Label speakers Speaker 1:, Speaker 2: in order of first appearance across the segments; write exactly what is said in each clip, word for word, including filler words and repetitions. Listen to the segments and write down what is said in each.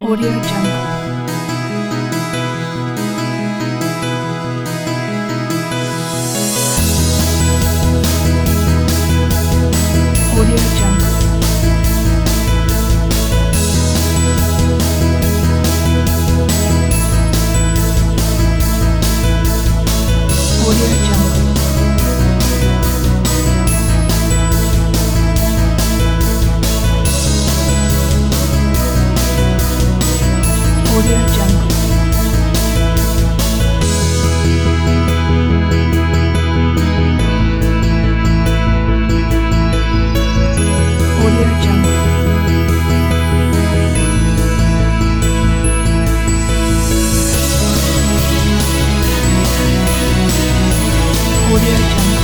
Speaker 1: Audio Jungle. Audio Jungle. Audio Jungle. Audio Jungle. Audio Jungle. Audio Jungle.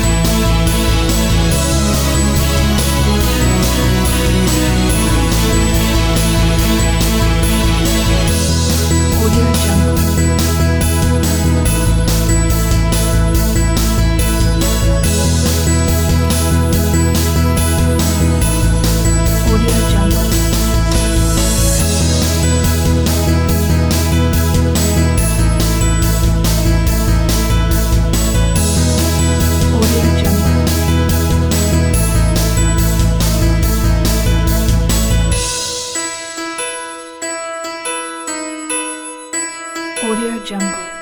Speaker 1: Audio Jungle. Audio Jungle. Audio Jungle. Audio Jungle.